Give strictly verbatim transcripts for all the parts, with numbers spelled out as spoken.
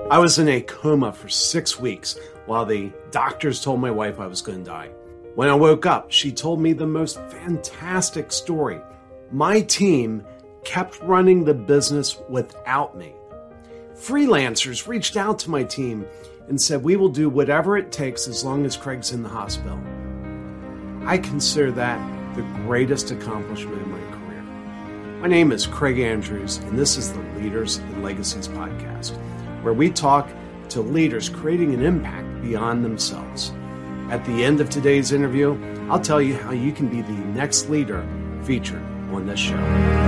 I was in a coma for six weeks while the doctors told my wife I was going to die. When I woke up, she told me the most fantastic story. My team kept running the business without me. Freelancers reached out to my team and said, we will do whatever it takes as long as Craig's in the hospital. I consider that the greatest accomplishment in my career. My name is Craig Andrews, and this is the Leaders and Legacies podcast, where we talk to leaders creating an impact beyond themselves. At the end of today's interview, I'll tell you how you can be the next leader featured on this show.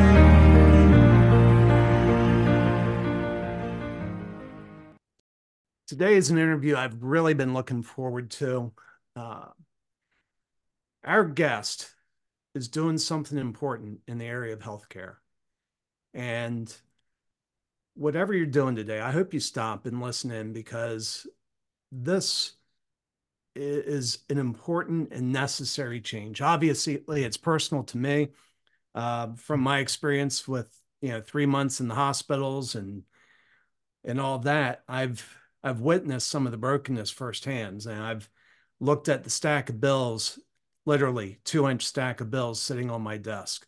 Today is an interview I've really been looking forward to. Uh, our guest is doing something important in the area of healthcare. And whatever you're doing today, I hope you stop and listen in, because this is an important and necessary change. Obviously, it's personal to me. Uh, from my experience with, you know, three months in the hospitals and and all that, I've I've witnessed some of the brokenness firsthand, and I've looked at the stack of bills, literally two-inch stack of bills sitting on my desk.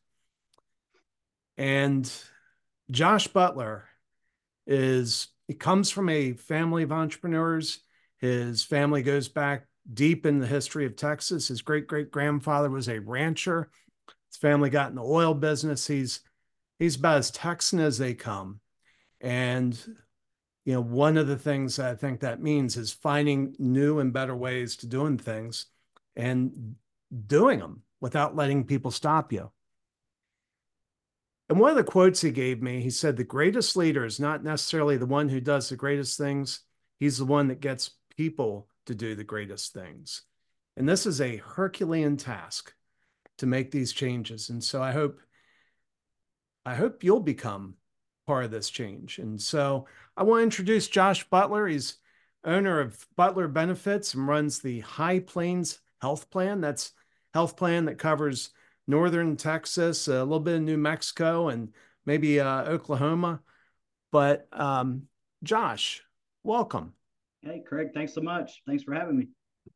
And Josh Butler is, he comes from a family of entrepreneurs. His family goes back deep in the history of Texas. His great-great-grandfather was a rancher. His family got in the oil business. He's he's about as Texan as they come. And, you know, one of the things I think that means is finding new and better ways to doing things and doing them without letting people stop you. And one of the quotes he gave me, he said, the greatest leader is not necessarily the one who does the greatest things. He's the one that gets people to do the greatest things. And this is a Herculean task to make these changes. And so I hope, I hope you'll become part of this change. And so I want to introduce Josh Butler. He's owner of Butler Benefits and runs the High Plains Health Plan. That's health plan that covers northern Texas, a little bit of New Mexico, and maybe uh, Oklahoma. But um, Josh, welcome. Hey, Craig, thanks so much. Thanks for having me.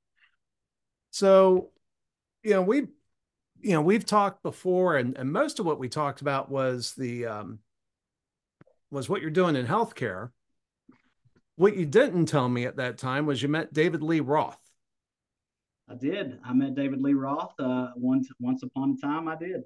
So, you know, we, you know, we've talked before, and, and most of what we talked about was the, um, was what you're doing in healthcare. What you didn't tell me at that time was you met David Lee Roth. I did. I met David Lee Roth uh, once, once upon a time. I did.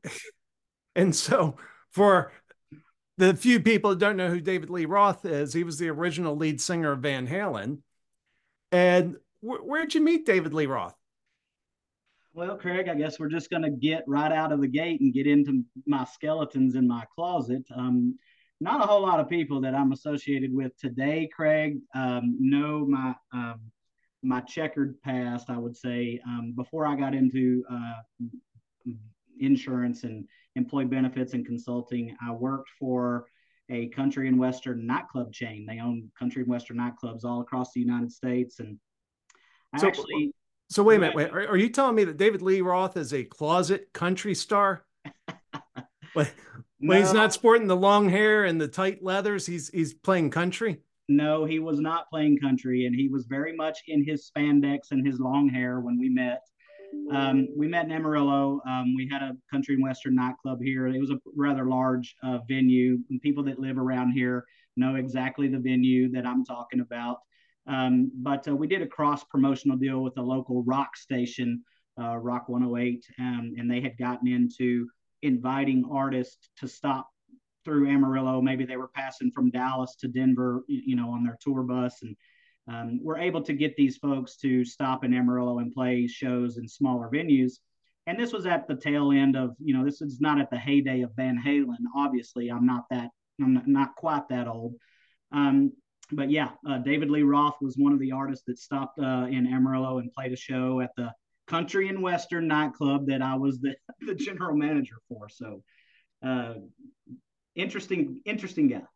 And so for the few people that don't know who David Lee Roth is, he was the original lead singer of Van Halen. And wh- where'd you meet David Lee Roth? Well, Craig, I guess we're just going to get right out of the gate and get into my skeletons in my closet. Um, not a whole lot of people that I'm associated with today, Craig, um, know my um, my checkered past, I would say. Um, before I got into uh, insurance and employee benefits and consulting, I worked for a country and western nightclub chain. They own country and western nightclubs all across the United States. And I So, actually... So wait a minute, wait, are, are you telling me that David Lee Roth is a closet country star? when, no, when he's not sporting the long hair and the tight leathers, he's he's playing country? No, he was not playing country, and he was very much in his spandex and his long hair when we met. Um, we met in Amarillo. Um, we had a country and western nightclub here. It was a rather large uh, venue, and people that live around here know exactly the venue that I'm talking about. Um, but uh, we did a cross promotional deal with a local rock station, uh, Rock one oh eight, um, and they had gotten into inviting artists to stop through Amarillo. Maybe they were passing from Dallas to Denver, you know, on their tour bus, and um, we're able to get these folks to stop in Amarillo and play shows in smaller venues. And this was at the tail end of, you know, this is not at the heyday of Van Halen. Obviously, I'm not that, I'm not, not quite that old. Um, But yeah, uh, David Lee Roth was one of the artists that stopped uh, in Amarillo and played a show at the Country and Western nightclub that I was the, the general manager for. So uh, interesting, interesting guy.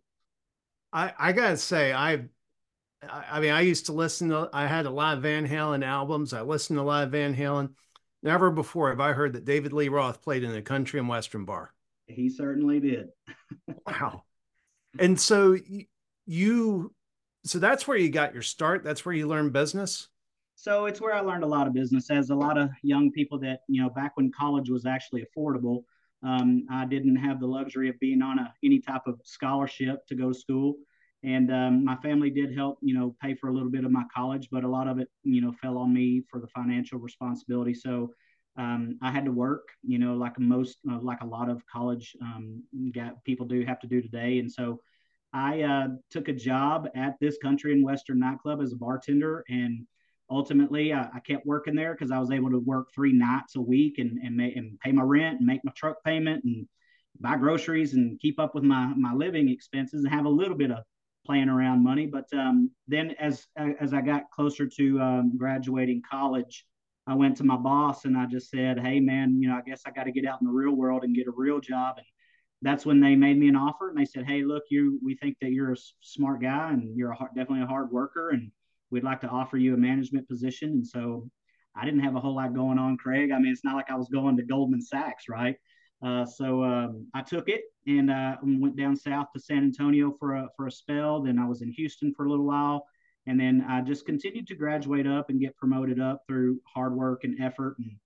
I, I gotta say, I, I mean, I used to listen to, I had a lot of Van Halen albums. I listened to a lot of Van Halen. Never before have I heard that David Lee Roth played in a country and western bar. He certainly did. Wow. And so you so that's where you got your start. That's where you learned business. So it's where I learned a lot of business. As a lot of young people that, you know, back when college was actually affordable, um, I didn't have the luxury of being on a, any type of scholarship to go to school. And um, my family did help, you know, pay for a little bit of my college, but a lot of it, you know, fell on me for the financial responsibility. So um, I had to work, you know, like most, uh, like a lot of college um, got, people do have to do today. And so I uh, took a job at this country and western nightclub as a bartender, and ultimately I, I kept working there because I was able to work three nights a week and and, may, and pay my rent and make my truck payment and buy groceries and keep up with my my living expenses and have a little bit of playing around money. But um, then as as I got closer to um, graduating college, I went to my boss and I just said, "Hey man, you know, I guess I got to get out in the real world and get a real job." And that's when they made me an offer and they said, "Hey, look, you we think that you're a smart guy and you're a hard, definitely a hard worker, and we'd like to offer you a management position." And so I didn't have a whole lot going on, Craig. I mean, it's not like I was going to Goldman Sachs, right? Uh, so um, I took it and uh, went down south to San Antonio for a for a spell. Then I was in Houston for a little while, and then I just continued to graduate up and get promoted up through hard work and effort and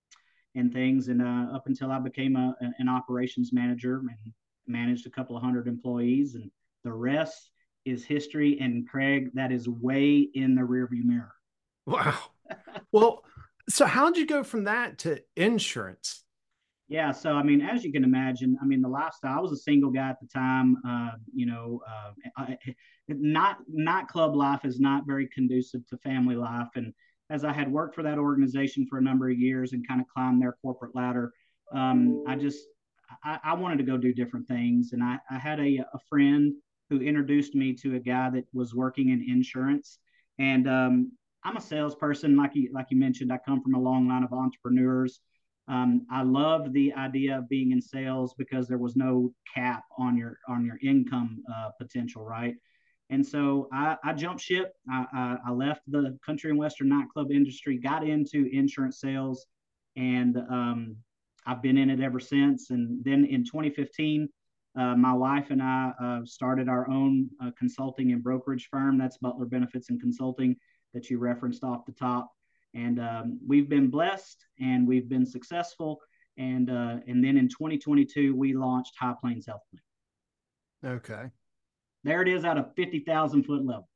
and things. And uh, up until I became a, an operations manager and managed a couple of hundred employees, and the rest is history. And Craig, that is way in the rearview mirror. Wow. Well, so how did you go from that to insurance? Yeah, so I mean, as you can imagine, I mean, the lifestyle. I was a single guy at the time. Uh, you know, uh, I, not nightclub life is not very conducive to family life. And as I had worked for that organization for a number of years and kind of climbed their corporate ladder, um, I just I, I, wanted to go do different things. And I, I had a, a friend who introduced me to a guy that was working in insurance. And um, I'm a salesperson, like you like you mentioned. I come from a long line of entrepreneurs. Um, I loved the idea of being in sales because there was no cap on your on your income uh, potential, right? And so I, I jumped ship. I, I, I, left the country and western nightclub industry, got into insurance sales, and um, I've been in it ever since. And then in twenty fifteen, uh, my wife and I uh, started our own uh, consulting and brokerage firm. That's Butler Benefits and Consulting that you referenced off the top. And um, we've been blessed and we've been successful. And uh, and then in twenty twenty-two, we launched High Plains Health Plan. Okay. There it is at a fifty thousand foot level.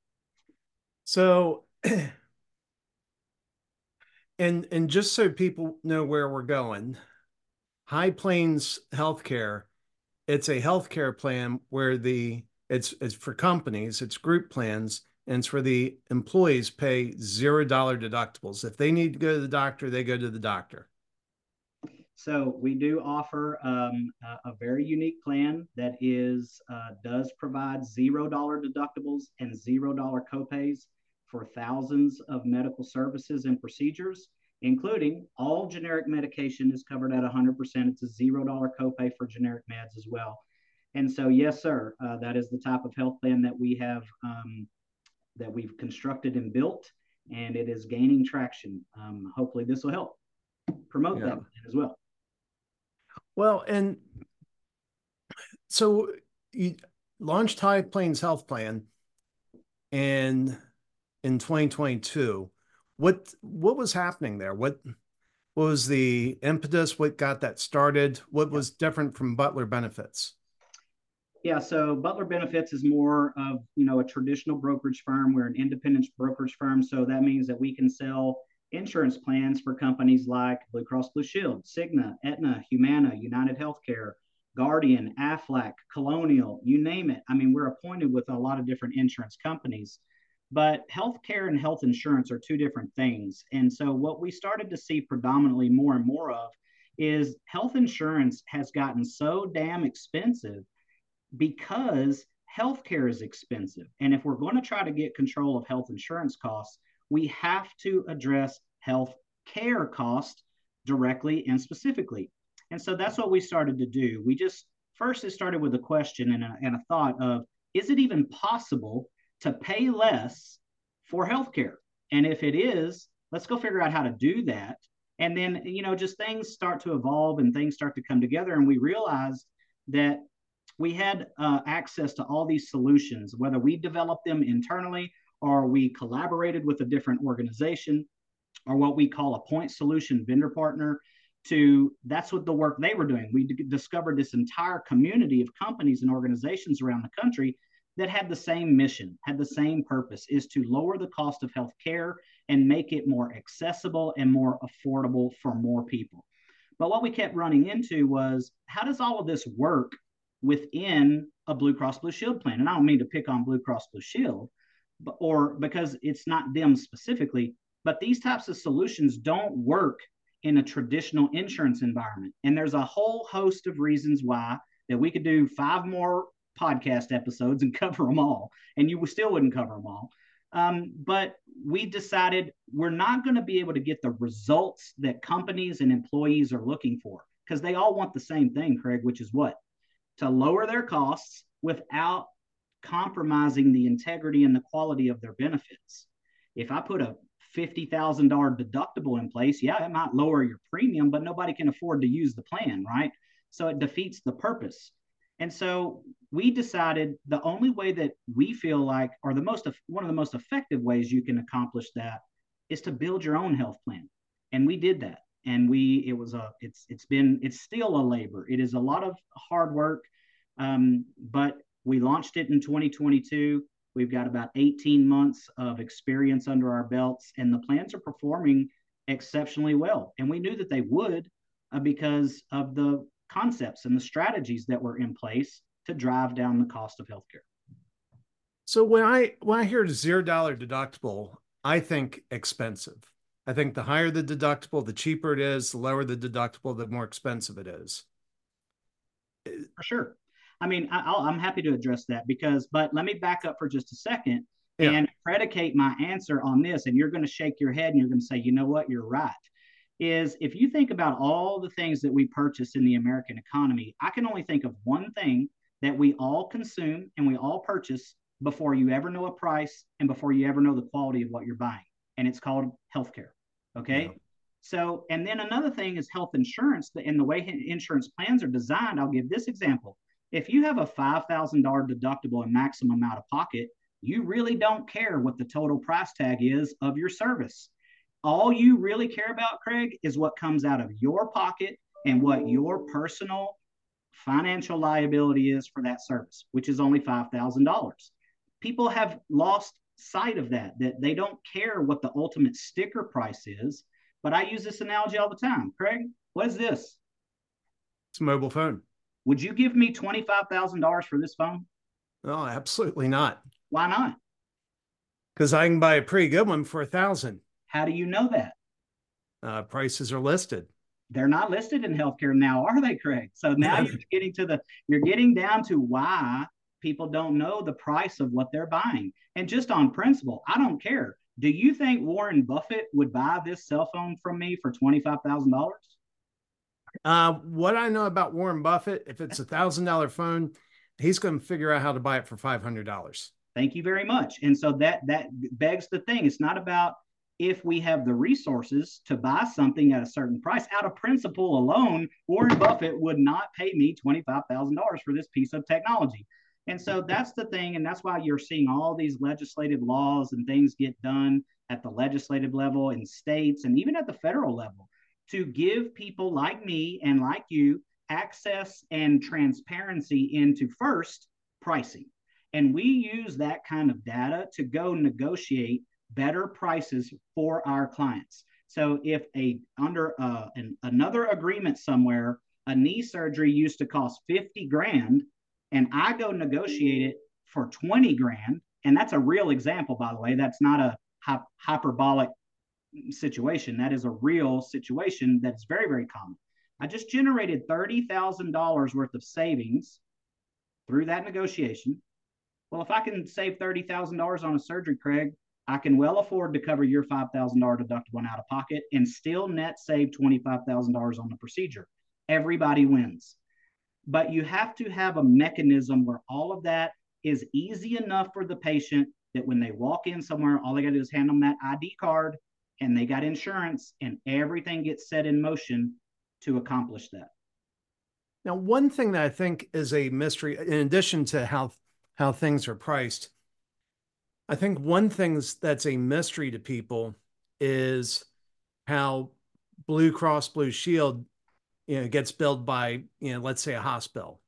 So, and and just so people know where we're going, High Plains Healthcare, it's a healthcare plan where the it's it's for companies, it's group plans, and it's where the employees pay zero dollar deductibles. If they need to go to the doctor, they go to the doctor. So we do offer um, a, a very unique plan that is uh, does provide zero dollar deductibles and zero dollar copays for thousands of medical services and procedures, including all generic medication is covered at one hundred percent. It's a zero dollar copay for generic meds as well. And so, yes, sir, uh, that is the type of health plan that we have um, that we've constructed and built, and it is gaining traction. Um, hopefully, this will help promote yeah. that as well. Well, and so you launched High Plains Health Plan, and in twenty twenty-two, what what was happening there? What what was the impetus? What got that started? What was different from Butler Benefits? Yeah, so Butler Benefits is more of, you know, a traditional brokerage firm. We're an independent brokerage firm, so that means that we can sell insurance plans for companies like Blue Cross Blue Shield, Cigna, Aetna, Humana, United Healthcare, Guardian, Aflac, Colonial, you name it. I mean, we're appointed with a lot of different insurance companies, but healthcare and health insurance are two different things. And so what we started to see predominantly more and more of is health insurance has gotten so damn expensive because healthcare is expensive. And if we're going to try to get control of health insurance costs, we have to address health care costs directly and specifically. And so that's what we started to do. We just first it started with a question and a, and a thought of, is it even possible to pay less for healthcare? And if it is, let's go figure out how to do that. And then, you know, just things start to evolve and things start to come together. And we realized that we had uh, access to all these solutions, whether we developed them internally or we collaborated with a different organization or what we call a point solution vendor partner. To that's what the work they were doing. We d- discovered this entire community of companies and organizations around the country that had the same mission, had the same purpose, is to lower the cost of healthcare and make it more accessible and more affordable for more people. But what we kept running into was, how does all of this work within a Blue Cross Blue Shield plan? And I don't mean to pick on Blue Cross Blue Shield, but, or because it's not them specifically, but these types of solutions don't work in a traditional insurance environment. And there's a whole host of reasons why that we could do five more podcast episodes and cover them all, and you still wouldn't cover them all. Um, but we decided we're not going to be able to get the results that companies and employees are looking for, because they all want the same thing, Craig, which is what? To lower their costs without compromising the integrity and the quality of their benefits. If I put a fifty thousand dollars deductible in place, yeah, it might lower your premium, but nobody can afford to use the plan, right? So it defeats the purpose. And so we decided the only way that we feel like, or the most, one of the most effective ways you can accomplish that, is to build your own health plan. And we did that. And we, it was a, it's, it's been, it's still a labor. It is a lot of hard work. Um, but we launched it in twenty twenty-two. We've got about eighteen months of experience under our belts, and the plans are performing exceptionally well. And we knew that they would uh, because of the concepts and the strategies that were in place to drive down the cost of healthcare. So when I when I hear zero dollar deductible, I think expensive. I think the higher the deductible, the cheaper it is. The lower the deductible, the more expensive it is. For sure. I mean, I, I'm happy to address that because, but let me back up for just a second yeah. and predicate my answer on this. And you're going to shake your head and you're going to say, you know what, you're right. Is if you think about all the things that we purchase in the American economy, I can only think of one thing that we all consume and we all purchase before you ever know a price and before you ever know the quality of what you're buying. And it's called healthcare. Okay. Yeah. So, and then another thing is health insurance, and the way insurance plans are designed. I'll give this example. If you have a five thousand dollars deductible and maximum out of pocket, you really don't care what the total price tag is of your service. All you really care about, Craig, is what comes out of your pocket and what your personal financial liability is for that service, which is only five thousand dollars. People have lost sight of that, that they don't care what the ultimate sticker price is. But I use this analogy all the time. Craig, what is this? It's a mobile phone. Would you give me twenty-five thousand dollars for this phone? No, absolutely not. Why not? Because I can buy a pretty good one for a thousand. How do you know that? Uh, prices are listed. They're not listed in healthcare now, are they, Craig? So now you're getting to the, you're getting down to why people don't know the price of what they're buying. And just on principle, I don't care. Do you think Warren Buffett would buy this cell phone from me for twenty-five thousand dollars? Uh, what I know about Warren Buffett, if it's a thousand dollar phone, he's going to figure out how to buy it for five hundred dollars. Thank you very much. And so that that begs the thing. It's not about if we have the resources to buy something at a certain price. Out of principle alone, Warren Buffett would not pay me twenty-five thousand dollars for this piece of technology. And so that's the thing. And that's why you're seeing all these legislative laws and things get done at the legislative level in states and even at the federal level to give people like me and like you access and transparency into first pricing. And we use that kind of data to go negotiate better prices for our clients. So if a under uh, an, another agreement somewhere, a knee surgery used to cost fifty grand, and I go negotiate it for twenty grand, and that's a real example, by the way. That's not a hy- hyperbolic situation. That is a real situation that's very, very common. I just generated thirty thousand dollars worth of savings through that negotiation. Well, if I can save thirty thousand dollars on a surgery, Craig, I can well afford to cover your five thousand dollars deductible and out of pocket and still net save twenty-five thousand dollars on the procedure. Everybody wins. But you have to have a mechanism where all of that is easy enough for the patient that when they walk in somewhere, all they got to do is hand them that I D card and they got insurance and everything gets set in motion to accomplish that. Now, one thing that I think is a mystery, in addition to how how things are priced, I think one thing that's a mystery to people is how Blue Cross Blue Shield, you know, gets billed by, you know, let's say a hospital.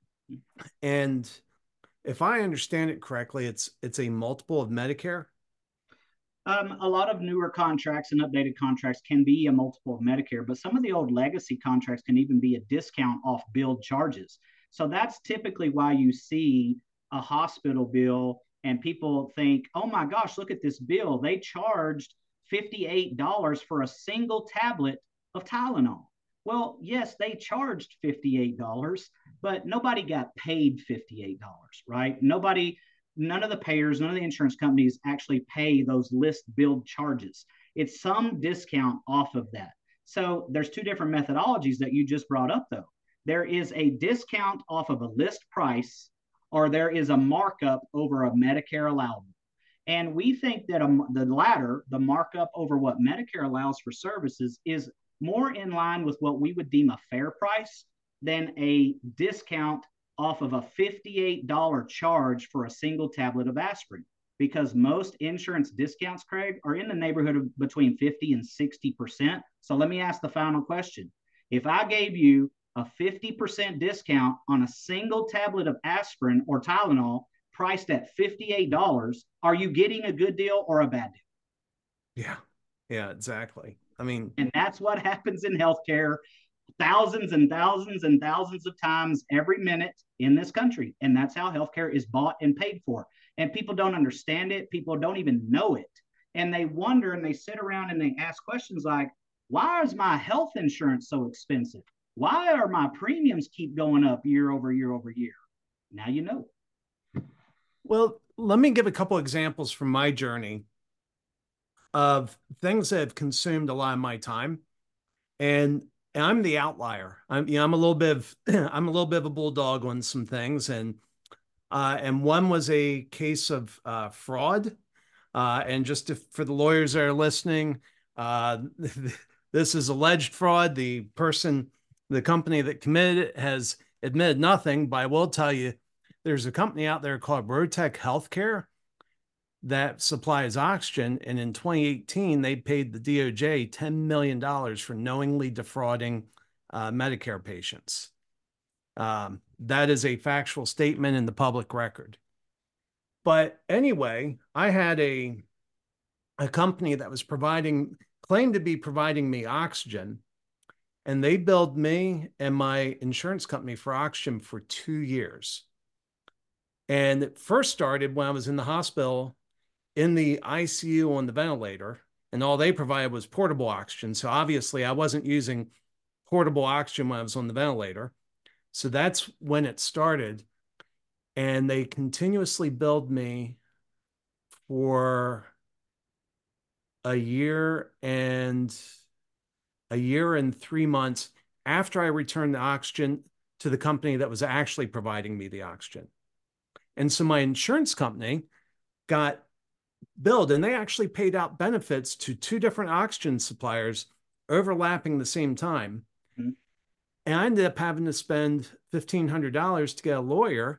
And if I understand it correctly, it's it's a multiple of Medicare. Um, a lot of newer contracts and updated contracts can be a multiple of Medicare, but some of the old legacy contracts can even be a discount off billed charges. So that's typically why you see a hospital bill and people think, oh my gosh, look at this bill. They charged fifty-eight dollars for a single tablet of Tylenol. Well, yes, they charged fifty-eight dollars, but nobody got paid fifty-eight dollars, right? Nobody none of the payers, none of the insurance companies actually pay those list billed charges. It's some discount off of that. So there's two different methodologies that you just brought up, though. There is a discount off of a list price, or there is a markup over a Medicare allowable. And we think that a, the latter, the markup over what Medicare allows for services, is more in line with what we would deem a fair price than a discount off of a fifty-eight dollars charge for a single tablet of aspirin, because most insurance discounts, Craig, are in the neighborhood of between fifty and sixty percent. So let me ask the final question. If I gave you a fifty percent discount on a single tablet of aspirin or Tylenol priced at fifty-eight dollars, are you getting a good deal or a bad deal? Yeah, yeah, exactly. I mean, and that's what happens in healthcare thousands and thousands and thousands of times every minute in this country. And that's how healthcare is bought and paid for. And people don't understand it. People don't even know it. And they wonder and they sit around and they ask questions like, why is my health insurance so expensive? Why are my premiums keep going up year over year over year? Now you know. Well, let me give a couple examples from my journey of things that have consumed a lot of my time. And And I'm the outlier. I'm, you know, I'm a little bit of, I'm a little bit of a bulldog on some things, and uh, and one was a case of uh, fraud. Uh, and just to, for the lawyers that are listening, uh, this is alleged fraud. The person, the company that committed it, has admitted nothing. But I will tell you, there's a company out there called Rotech Healthcare that supplies oxygen. And in twenty eighteen, they paid the D O J ten million dollars for knowingly defrauding uh, Medicare patients. Um, that is a factual statement in the public record. But anyway, I had a, a company that was providing, claimed to be providing me oxygen, and they billed me and my insurance company for oxygen for two years. And it first started when I was in the hospital in the I C U on the ventilator, and all they provided was portable oxygen. So obviously I wasn't using portable oxygen when I was on the ventilator. So that's when it started. And they continuously billed me for a year and a year and three months after I returned the oxygen to the company that was actually providing me the oxygen. And so my insurance company got billed, and they actually paid out benefits to two different oxygen suppliers overlapping the same time. Mm-hmm. And I ended up having to spend fifteen hundred dollars to get a lawyer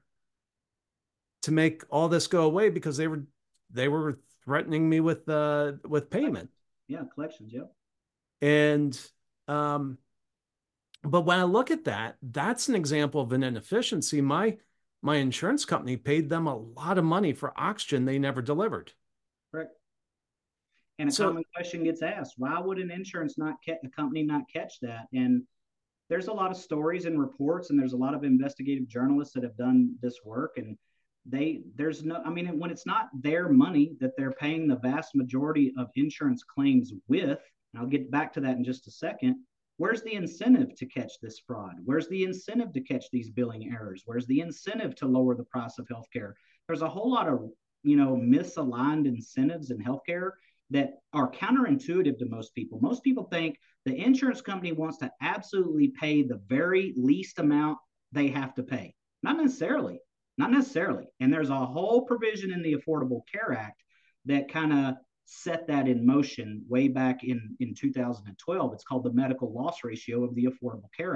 to make all this go away, because they were they were threatening me with uh with payment. Yeah, collections, yeah. And um but when I look at that, that's an example of an inefficiency. My my insurance company paid them a lot of money for oxygen they never delivered. Correct. And a so, common question gets asked, why would an insurance not catch, a company not catch that? And there's a lot of stories and reports, and there's a lot of investigative journalists that have done this work. And they, there's no, I mean, when it's not their money that they're paying the vast majority of insurance claims with, and I'll get back to that in just a second, where's the incentive to catch this fraud? Where's the incentive to catch these billing errors? Where's the incentive to lower the price of healthcare? There's a whole lot of, you know, misaligned incentives in healthcare that are counterintuitive to most people. Most people think the insurance company wants to absolutely pay the very least amount they have to pay. Not necessarily, not necessarily. And there's a whole provision in the Affordable Care Act that kind of set that in motion way back in, in two thousand twelve. It's called the medical loss ratio of the Affordable Care Act.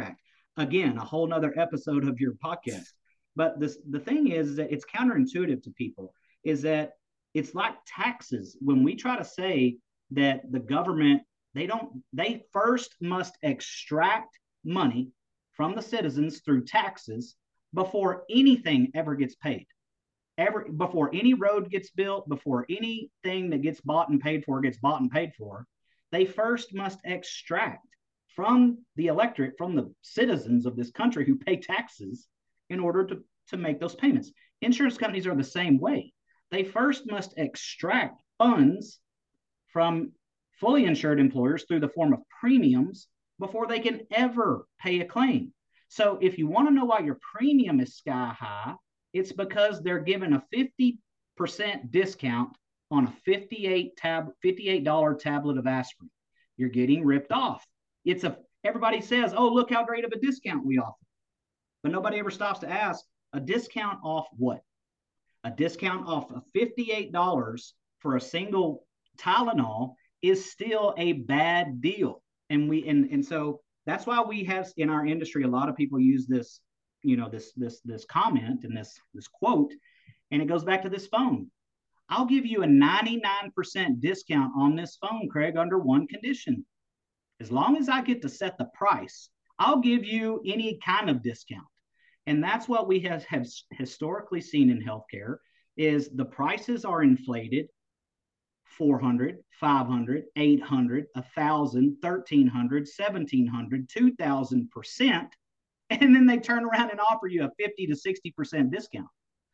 again, a whole nother episode of your podcast. But this, the thing is that it's counterintuitive to people, is that it's like taxes. When we try to say that the government, they don't, they first must extract money from the citizens through taxes before anything ever gets paid. Every, before any road gets built, before anything that gets bought and paid for gets bought and paid for, they first must extract from the electorate, from the citizens of this country who pay taxes in order to, to make those payments. Insurance companies are the same way. They first must extract funds from fully insured employers through the form of premiums before they can ever pay a claim. So if you want to know why your premium is sky high, it's because they're given a fifty percent discount on a fifty-eight tab, fifty-eight dollar tablet of aspirin. You're getting ripped off. It's a, everybody says, oh, look how great of a discount we offer. But nobody ever stops to ask, a discount off what? A discount off of fifty-eight dollars for a single Tylenol is still a bad deal. And we and, and so that's why we have in our industry, a lot of people use this, you know, this this this comment and this this quote, and it goes back to this phone. I'll give you a ninety-nine percent discount on this phone, Craig, under one condition. As long as I get to set the price, I'll give you any kind of discount. And that's what we have, have historically seen in healthcare is the prices are inflated four hundred, five hundred, eight hundred, one thousand, thirteen hundred, seventeen hundred, two thousand percent. And then they turn around and offer you a fifty to sixty percent discount.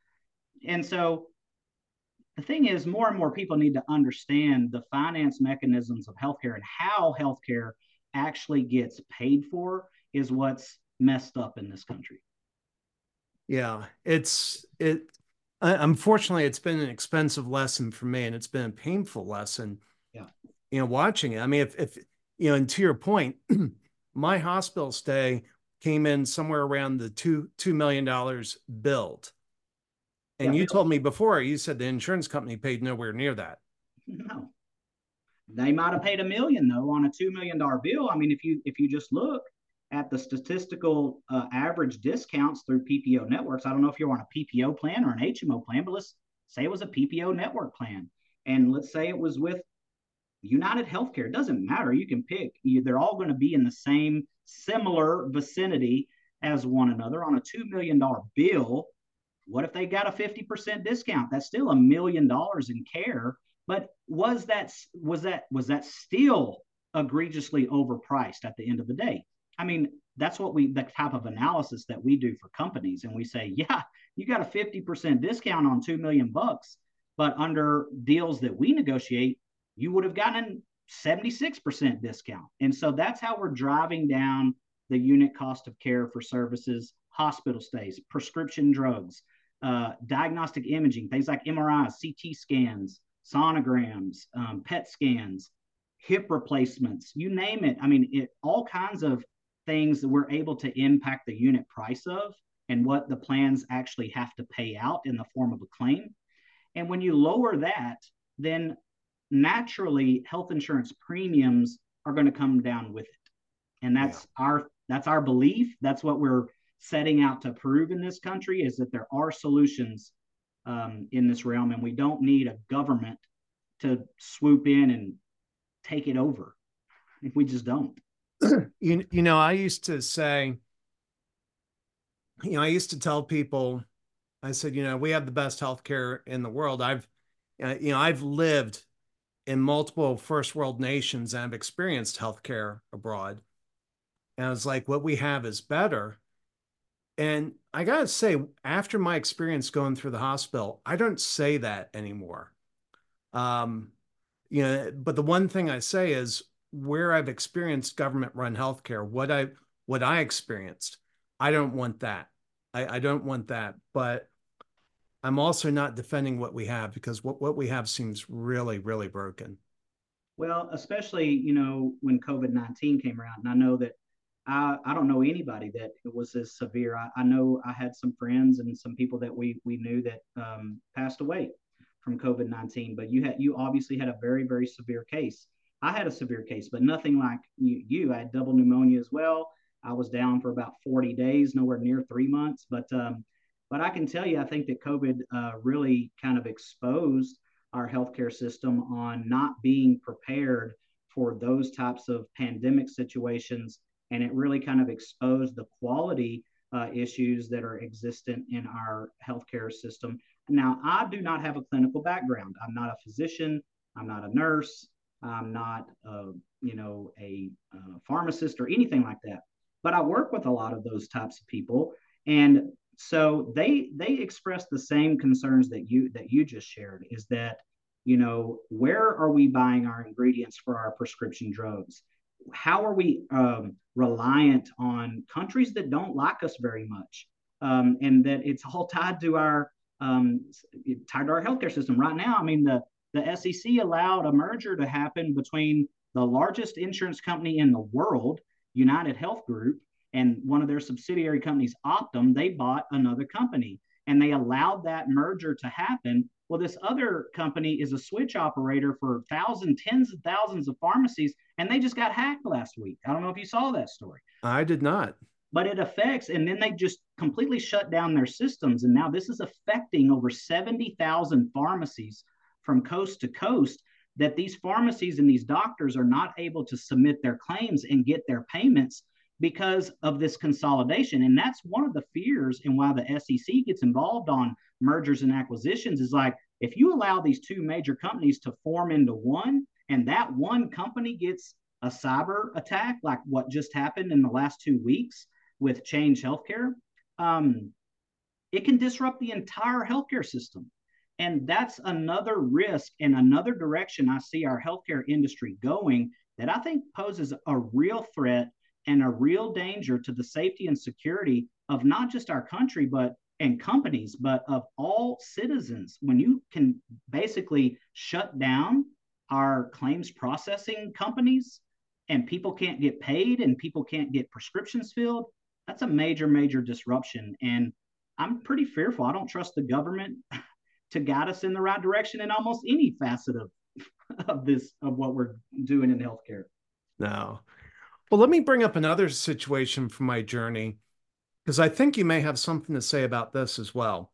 And so the thing is, more and more people need to understand the finance mechanisms of healthcare, and how healthcare actually gets paid for is what's messed up in this country. Yeah, it's it. Unfortunately, it's been an expensive lesson for me, and it's been a painful lesson. Yeah, you know, watching it. I mean, if if you know, and to your point, my hospital stay came in somewhere around the two two million dollars billed. And yeah, you told me before, you said the insurance company paid nowhere near that. No, they might have paid a million though on a two million dollar bill. I mean, if you if you just look at the statistical uh, average discounts through P P O networks, I don't know if you're on a P P O plan or an H M O plan, but let's say it was a P P O network plan, and let's say it was with United Healthcare. It doesn't matter. You can pick. You, they're all going to be in the same similar vicinity as one another on a two million dollar bill. What if they got a fifty percent discount? That's still a million dollars in care. But was that was that was that still egregiously overpriced at the end of the day? I mean, that's what we the type of analysis that we do for companies, and we say, yeah, you got a fifty percent discount on two million bucks, but under deals that we negotiate, you would have gotten a seventy-six percent discount. And so that's how we're driving down the unit cost of care for services, hospital stays, prescription drugs, uh, diagnostic imaging, things like M R Is, C T scans, sonograms, um, P E T scans, hip replacements, you name it. I mean, it all kinds of things that we're able to impact the unit price of and what the plans actually have to pay out in the form of a claim. And when you lower that, then naturally health insurance premiums are going to come down with it. And that's yeah. our that's our belief. That's what we're setting out to prove in this country, is that there are solutions um, in this realm, and we don't need a government to swoop in and take it over. We just don't. You, you know, I used to say, you know, I used to tell people, I said, you know, we have the best healthcare in the world. I've, uh, you know, I've lived in multiple first world nations and I've experienced healthcare abroad. And I was like, what we have is better. And I got to say, after my experience going through the hospital, I don't say that anymore. Um, you know, but the one thing I say is where I've experienced government run healthcare, what I, what I experienced, I don't want that. I, I don't want that, but I'm also not defending what we have, because what, what we have seems really, really broken. Well, especially, you know, when COVID nineteen came around, and I know that I, I don't know anybody that it was as severe. I, I know I had some friends and some people that we we knew that um, passed away from COVID nineteen, but you had you obviously had a very, very severe case. I had a severe case, but nothing like you. you. I had double pneumonia as well. I was down for about forty days, nowhere near three months. But um, but I can tell you, I think that COVID uh, really kind of exposed our healthcare system on not being prepared for those types of pandemic situations, and it really kind of exposed the quality uh, issues that are existent in our healthcare system. Now, I do not have a clinical background. I'm not a physician. I'm not a nurse. I'm not, uh, you know, a uh, pharmacist or anything like that. But I work with a lot of those types of people, and so they they express the same concerns that you that you just shared. Is that, you know, where are we buying our ingredients for our prescription drugs? How are we um, reliant on countries that don't like us very much, um, and that it's all tied to our um, tied to our healthcare system right now? I mean, the the S E C allowed a merger to happen between the largest insurance company in the world, United Health Group, and one of their subsidiary companies, Optum. They bought another company and they allowed that merger to happen. Well, this other company is a switch operator for thousands, tens of thousands of pharmacies, and they just got hacked last week. I don't know if you saw that story. I did not. But it affects, and then they just completely shut down their systems. And now this is affecting over seventy thousand pharmacies from coast to coast, that these pharmacies and these doctors are not able to submit their claims and get their payments because of this consolidation. And that's one of the fears and why the S E C gets involved on mergers and acquisitions is like, if you allow these two major companies to form into one, and that one company gets a cyber attack like what just happened in the last two weeks with Change Healthcare, um, it can disrupt the entire healthcare system. And that's another risk and another direction I see our healthcare industry going that I think poses a real threat and a real danger to the safety and security of not just our country, but and companies, but of all citizens. When you can basically shut down our claims processing companies and people can't get paid and people can't get prescriptions filled, that's a major, major disruption. And I'm pretty fearful. I don't trust the government to guide us in the right direction in almost any facet of, of this, of what we're doing in healthcare. No. Well, let me bring up another situation from my journey, because I think you may have something to say about this as well.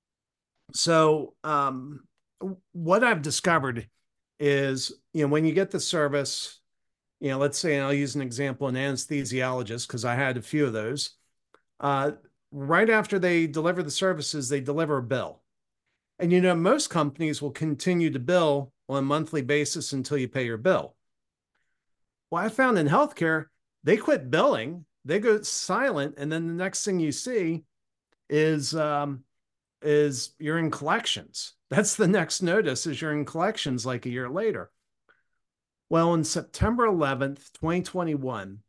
So um, what I've discovered is, you know, when you get the service, you know, let's say, and I'll use an example, an anesthesiologist, because I had a few of those. Uh, right after they deliver the services, they deliver a bill. And, you know, most companies will continue to bill on a monthly basis until you pay your bill. Well, I found in healthcare, they quit billing, they go silent, and then the next thing you see is um, is you're in collections. That's the next notice, is you're in collections like a year later. Well, on September eleventh, twenty twenty-one,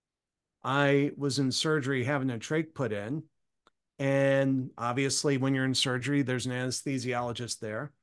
I was in surgery having a trach put in. And obviously, when you're in surgery, there's an anesthesiologist there.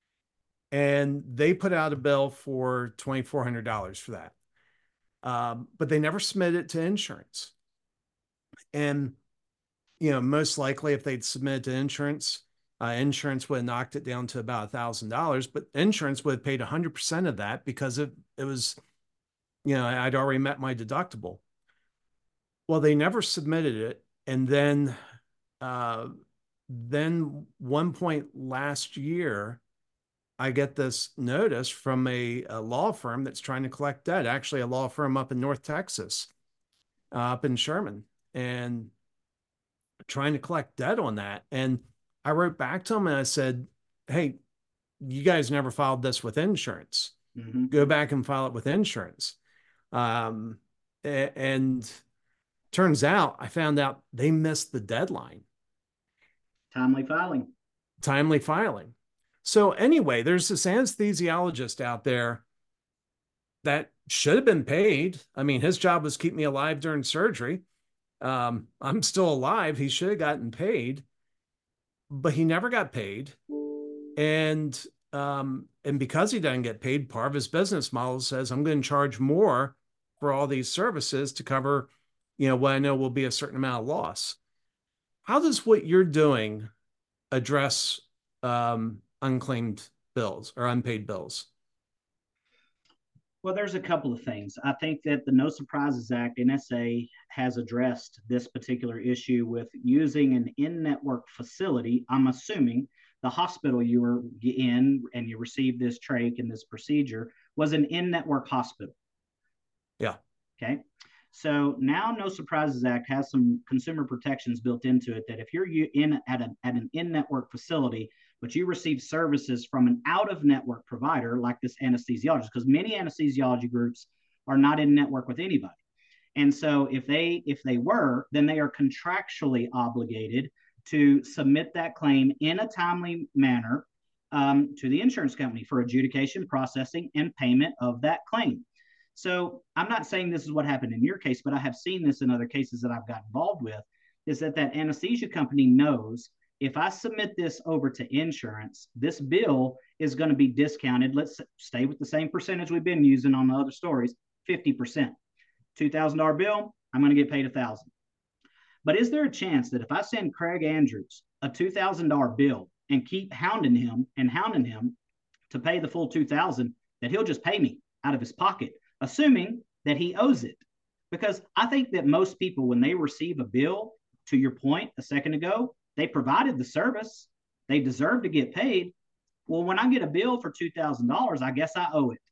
And they put out a bill for twenty-four hundred dollars for that. Um, but they never submitted it to insurance. And, you know, most likely if they'd submitted to insurance, uh, insurance would have knocked it down to about a thousand dollars, but insurance would have paid one hundred percent of that because it, it was, you know, I'd already met my deductible. Well, they never submitted it. And then, uh, then one point last year, I get this notice from a, a law firm that's trying to collect debt, actually a law firm up in North Texas, uh, up in Sherman, and trying to collect debt on that. And I wrote back to them and I said, hey, you guys never filed this with insurance. Mm-hmm. Go back and file it with insurance. Um, and turns out I found out they missed the deadline. Timely filing. Timely filing. So anyway, there's this anesthesiologist out there that should have been paid. I mean, his job was keep me alive during surgery. Um, I'm still alive. He should have gotten paid, but he never got paid. And, um, and because he doesn't get paid, part of his business model says, I'm going to charge more for all these services to cover, you know, what I know will be a certain amount of loss. How does what you're doing address, um, unclaimed bills or unpaid bills? Well, there's a couple of things. I think that the No Surprises Act, N S A, has addressed this particular issue with using an in network facility. I'm assuming the hospital you were in and you received this trach and this procedure was an in network hospital. Yeah. Okay. So now No Surprises Act has some consumer protections built into it that if you're in at, a, at an in-network facility, but you receive services from an out-of-network provider like this anesthesiologist, because many anesthesiology groups are not in network with anybody. And so if they if they were, then they are contractually obligated to submit that claim in a timely manner um, to the insurance company for adjudication, processing, and payment of that claim. So I'm not saying this is what happened in your case, but I have seen this in other cases that I've got involved with, is that that anesthesia company knows if I submit this over to insurance, this bill is going to be discounted. Let's stay with the same percentage we've been using on the other stories, fifty percent. two thousand dollars bill, I'm going to get paid one thousand dollars. But is there a chance that if I send Craig Andrews a two thousand dollars bill and keep hounding him and hounding him to pay the full two thousand dollars, that he'll just pay me out of his pocket, assuming that he owes it? Because I think that most people, when they receive a bill, to your point a second ago, they provided the service, they deserve to get paid. Well, when I get a bill for two thousand dollars, I guess I owe it.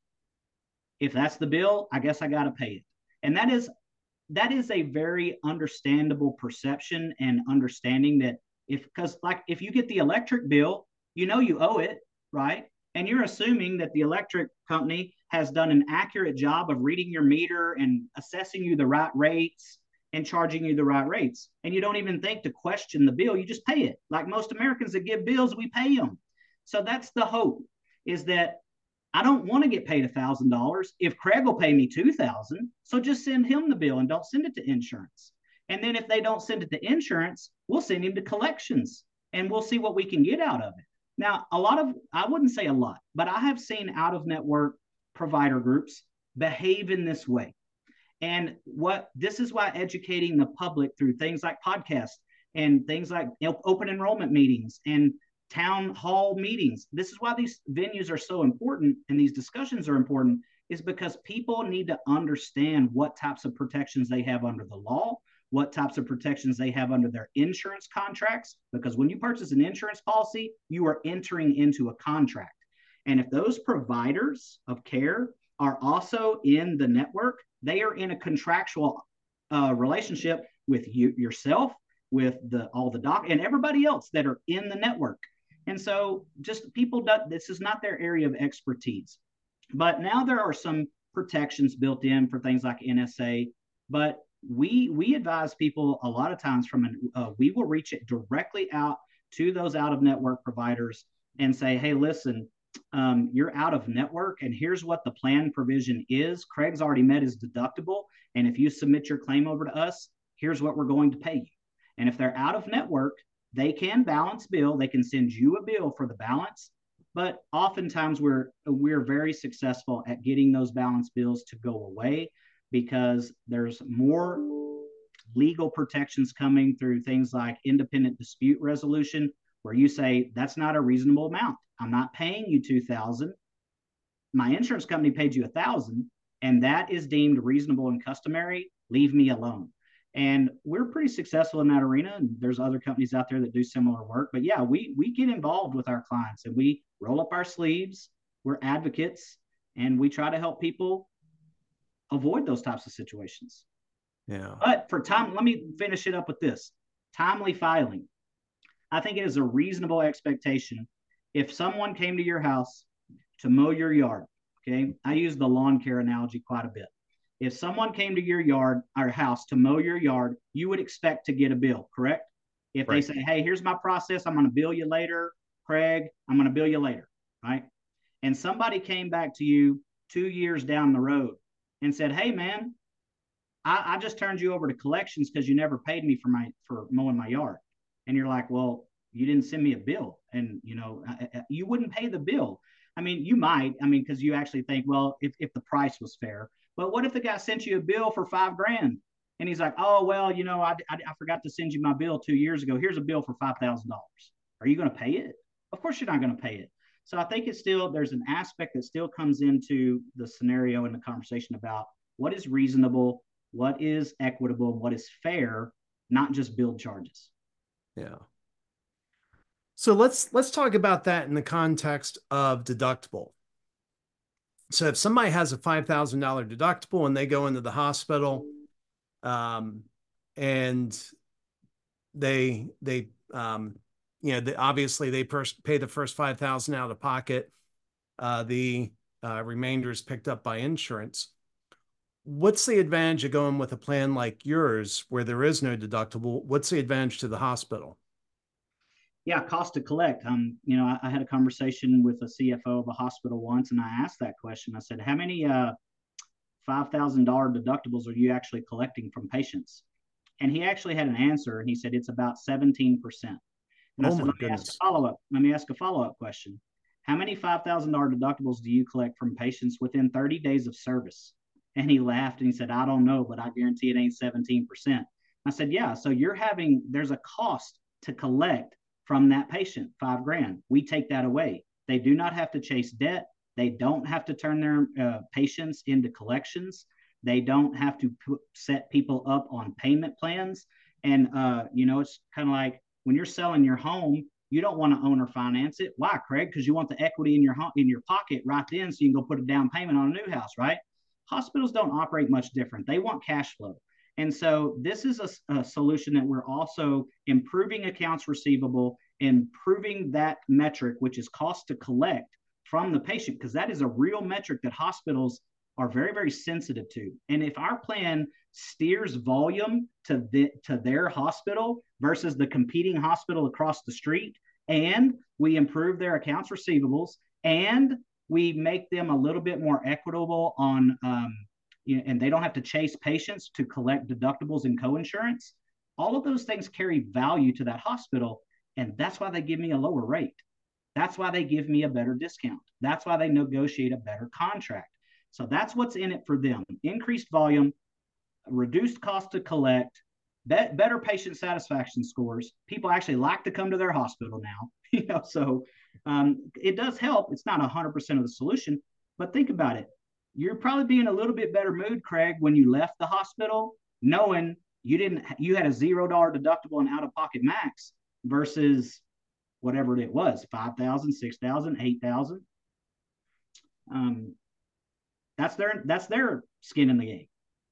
If that's the bill, I guess I got to pay it. And that is that is a very understandable perception and understanding that if, because like if you get the electric bill, you know you owe it, right? And you're assuming that the electric company has done an accurate job of reading your meter and assessing you the right rates and charging you the right rates. And you don't even think to question the bill. You just pay it. Like most Americans that give bills, we pay them. So that's the hope, is that I don't want to get paid one thousand dollars if Craig will pay me two thousand dollars. So just send him the bill and don't send it to insurance. And then if they don't send it to insurance, we'll send him to collections and we'll see what we can get out of it. Now, a lot of, I wouldn't say a lot, but I have seen out of network provider groups behave in this way. And what this is why educating the public through things like podcasts and things like open enrollment meetings and town hall meetings, this is why these venues are so important and these discussions are important, is because people need to understand what types of protections they have under the law, what types of protections they have under their insurance contracts, because when you purchase an insurance policy, you are entering into a contract. And if those providers of care are also in the network, they are in a contractual uh, relationship with you yourself, with the all the doc and everybody else that are in the network. And so just people, this is not their area of expertise. But now there are some protections built in for things like N S A, but we we advise people a lot of times from an, uh, we will reach it directly out to those out of network providers and say, hey, listen, um, you're out of network and here's what the plan provision is. Craig's already met his deductible. And if you submit your claim over to us, here's what we're going to pay you. And if they're out of network, they can balance bill. They can send you a bill for the balance. But oftentimes we're we're very successful at getting those balance bills to go away because there's more legal protections coming through things like independent dispute resolution, where you say, that's not a reasonable amount. I'm not paying you two thousand dollars. My insurance company paid you one thousand dollars, and that is deemed reasonable and customary. Leave me alone. And we're pretty successful in that arena. And there's other companies out there that do similar work. But yeah, we we get involved with our clients and we roll up our sleeves. We're advocates and we try to help people avoid those types of situations. Yeah. But for time, let me finish it up with this. Timely filing. I think it is a reasonable expectation. If someone came to your house to mow your yard, okay, I use the lawn care analogy quite a bit. If someone came to your yard or house to mow your yard, you would expect to get a bill, correct? If right. They say, hey, here's my process, I'm going to bill you later, Craig, I'm going to bill you later, right? And somebody came back to you two years down the road and said, hey, man, I, I just turned you over to collections because you never paid me for my for mowing my yard. And you're like, well, you didn't send me a bill. And, you know, I, I, you wouldn't pay the bill. I mean, you might, I mean, because you actually think, well, if, if the price was fair. But what if the guy sent you a bill for five grand and he's like, oh, well, you know, I, I, I forgot to send you my bill two years ago. Here's a bill for five thousand dollars. Are you going to pay it? Of course you're not going to pay it. So I think it's still, there's an aspect that still comes into the scenario and the conversation about what is reasonable, what is equitable, what is fair, not just build charges. Yeah. So let's let's talk about that in the context of deductible. So if somebody has a five thousand dollars deductible and they go into the hospital, um, and they they um, you know, they, obviously they first pay the first five thousand dollars out of pocket, uh, the uh, remainder is picked up by insurance. What's the advantage of going with a plan like yours where there is no deductible? What's the advantage to the hospital? Yeah, cost to collect. Um, you know, I, I had a conversation with a C F O of a hospital once, and I asked that question. I said, "How many uh, five thousand dollar deductibles are you actually collecting from patients?" And he actually had an answer, and he said it's about seventeen percent. And I Oh said, my "Let me ask a goodness. follow up. Let me ask a follow up question. How many five thousand dollar deductibles do you collect from patients within thirty days of service?" And he laughed and he said, "I don't know, but I guarantee it ain't seventeen percent." I said, "Yeah, so you're having, there's a cost to collect from that patient, five grand. We take that away. They do not have to chase debt. They don't have to turn their uh, patients into collections. They don't have to put, set people up on payment plans. And, uh, you know, it's kind of like when you're selling your home, you don't want to own or finance it. Why, Craig? Because you want the equity in your home, in your pocket right then, so you can go put a down payment on a new house, right? Hospitals don't operate much different. They want cash flow. And so this is a, a solution that we're also improving accounts receivable, improving that metric, which is cost to collect from the patient, because that is a real metric that hospitals are very, very sensitive to. And if our plan steers volume to, the, to their hospital versus the competing hospital across the street, and we improve their accounts receivables, and we make them a little bit more equitable on, um, you know, and they don't have to chase patients to collect deductibles and coinsurance. All of those things carry value to that hospital, and that's why they give me a lower rate. That's why they give me a better discount. That's why they negotiate a better contract. So that's what's in it for them. Increased volume, reduced cost to collect, be- better patient satisfaction scores. People actually like to come to their hospital now. You know, so um, it does help. It's not one hundred percent of the solution, but think about it. You're probably be in a little bit better mood, Craig, when you left the hospital, knowing you didn't, you had a zero dollar deductible and out of pocket max versus whatever it was, five thousand, six thousand, eight thousand. Um, that's their that's their skin in the game.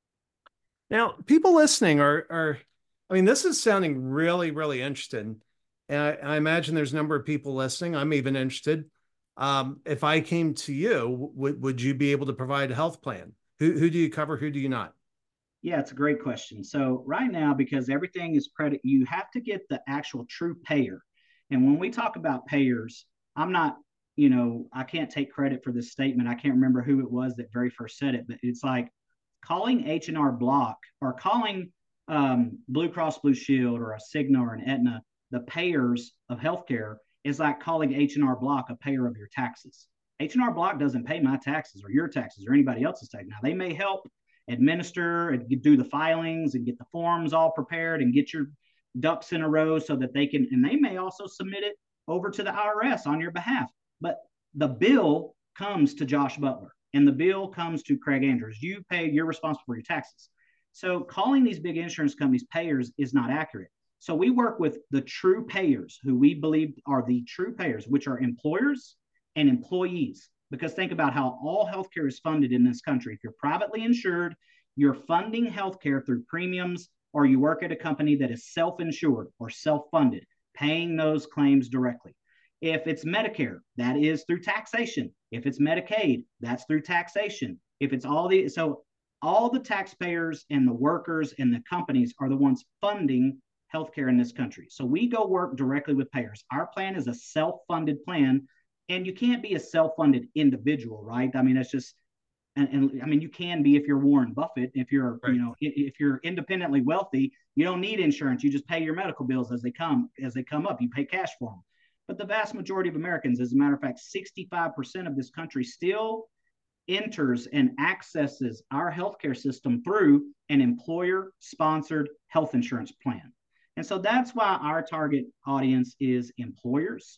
Now, people listening are are, I mean, this is sounding really, really interesting. And I, I imagine there's a number of people listening. I'm even interested. Um, if I came to you, would would you be able to provide a health plan? Who who do you cover? Who do you not? Yeah, it's a great question. So right now, because everything is credit, you have to get the actual true payer. And when we talk about payers, I'm not, you know, I can't take credit for this statement. I can't remember who it was that very first said it, but it's like calling H and R Block or calling um, Blue Cross Blue Shield or a Cigna or an Aetna the payers of healthcare is like calling H and R Block a payer of your taxes. H and R Block doesn't pay my taxes or your taxes or anybody else's taxes. Now they may help administer and do the filings and get the forms all prepared and get your ducks in a row so that they can, and they may also submit it over to the I R S on your behalf. But the bill comes to Josh Butler and the bill comes to Craig Andrews. You pay, you're responsible for your taxes. So calling these big insurance companies payers is not accurate. So we work with the true payers who we believe are the true payers, which are employers and employees. Because think about how all healthcare is funded in this country. If you're privately insured, you're funding healthcare through premiums, or you work at a company that is self-insured or self-funded, paying those claims directly. If it's Medicare, that is through taxation. If it's Medicaid, that's through taxation. If it's all the, so all the taxpayers and the workers and the companies are the ones funding healthcare in this country. So we go work directly with payers. Our plan is a self-funded plan, and you can't be a self-funded individual, right? I mean, that's just, and, and I mean, you can be if you're Warren Buffett, if you're, Right. you know, if you're independently wealthy, you don't need insurance. You just pay your medical bills as they come, as they come up. You pay cash for them. But the vast majority of Americans, as a matter of fact, sixty-five percent of this country still enters and accesses our healthcare system through an employer-sponsored health insurance plan. And so that's why our target audience is employers.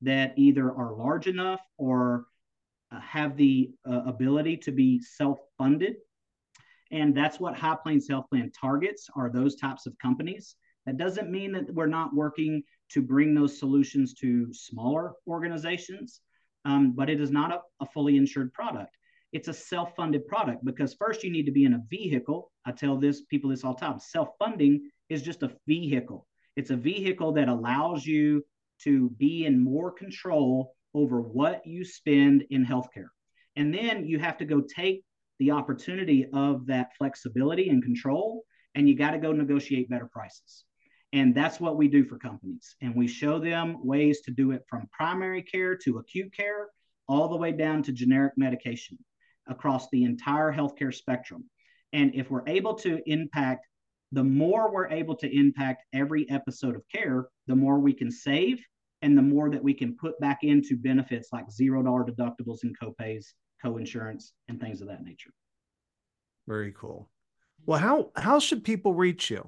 that either are large enough or uh, have the uh, ability to be self-funded. And that's what High Plains Health Plan targets, are those types of companies. That doesn't mean that we're not working to bring those solutions to smaller organizations, um, but it is not a, a fully insured product. It's a self-funded product, because first you need to be in a vehicle. I tell this people this all the time. Self-funding is just a vehicle. It's a vehicle that allows you to be in more control over what you spend in healthcare. And then you have to go take the opportunity of that flexibility and control, and you got to go negotiate better prices. And that's what we do for companies. And we show them ways to do it from primary care to acute care, all the way down to generic medication across the entire healthcare spectrum. And if we're able to impact, the more we're able to impact every episode of care, the more we can save, and the more that we can put back into benefits like zero dollar deductibles and copays, co-insurance, and things of that nature. Very cool. Well, how how should people reach you?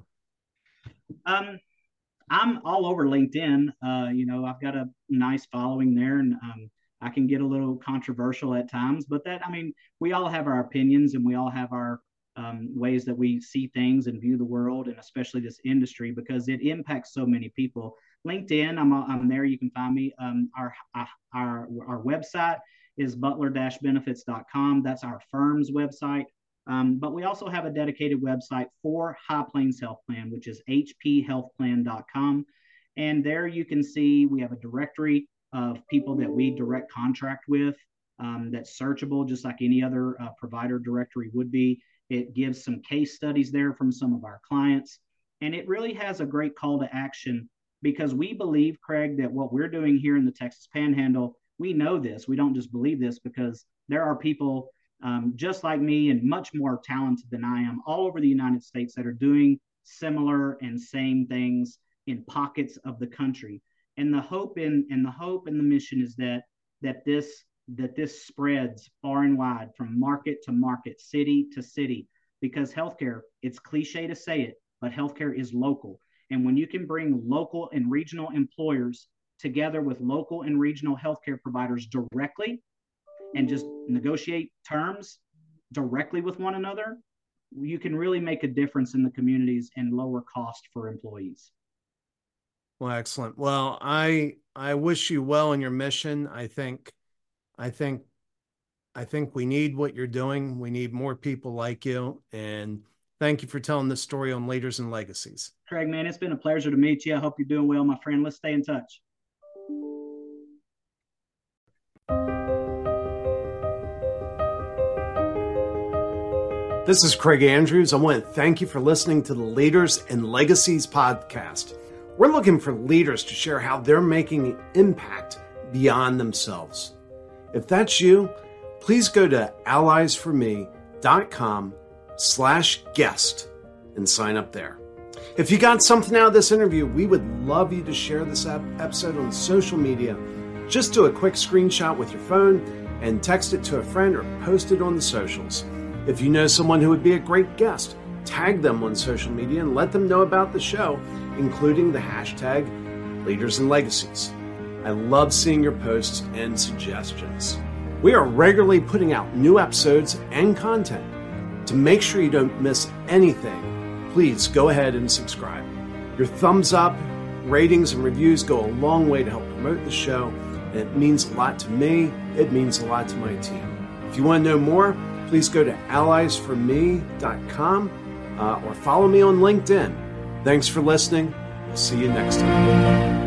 Um, I'm all over LinkedIn. Uh, you know, I've got a nice following there, and um, I can get a little controversial at times, but that, I mean, we all have our opinions, and we all have our um, ways that we see things and view the world, and especially this industry, because it impacts so many people. LinkedIn, I'm, I'm there. You can find me. Um, our, our, our website is butler dash benefits dot com. That's our firm's website. Um, but we also have a dedicated website for High Plains Health Plan, which is h p health plan dot com. And there you can see we have a directory of people that we direct contract with, um, that's searchable just like any other uh, provider directory would be. It gives some case studies there from some of our clients. And it really has a great call to action, because we believe, Craig, that what we're doing here in the Texas Panhandle, we know this. We don't just believe this, because there are people Um, just like me and much more talented than I am all over the United States that are doing similar and same things in pockets of the country. And the hope in, and the hope and the mission is that that this that this spreads far and wide, from market to market, city to city, because healthcare, it's cliche to say it, but healthcare is local. And when you can bring local and regional employers together with local and regional healthcare providers directly, and just negotiate terms directly with one another, you can really make a difference in the communities and lower cost for employees. Well, excellent. Well, I I wish you well in your mission. I think I think I think we need what you're doing. We need more people like you. And thank you for telling this story on Leaders and Legacies. Craig, man, it's been a pleasure to meet you. I hope you're doing well, my friend. Let's stay in touch. This is Craig Andrews. I want to thank you for listening to the Leaders and Legacies podcast. We're looking for leaders to share how they're making an impact beyond themselves. If that's you, please go to alliesforme.com slash guest and sign up there. If you got something out of this interview, we would love you to share this episode on social media. Just do a quick screenshot with your phone and text it to a friend or post it on the socials. If you know someone who would be a great guest, tag them on social media and let them know about the show, including the hashtag Leaders and Legacies. I love seeing your posts and suggestions. We are regularly putting out new episodes and content. To make sure you don't miss anything, please go ahead and subscribe. Your thumbs up, ratings, and reviews go a long way to help promote the show, and it means a lot to me. It means a lot to my team. If you want to know more, please go to allies for me dot com uh, or follow me on LinkedIn. Thanks for listening. We'll see you next time.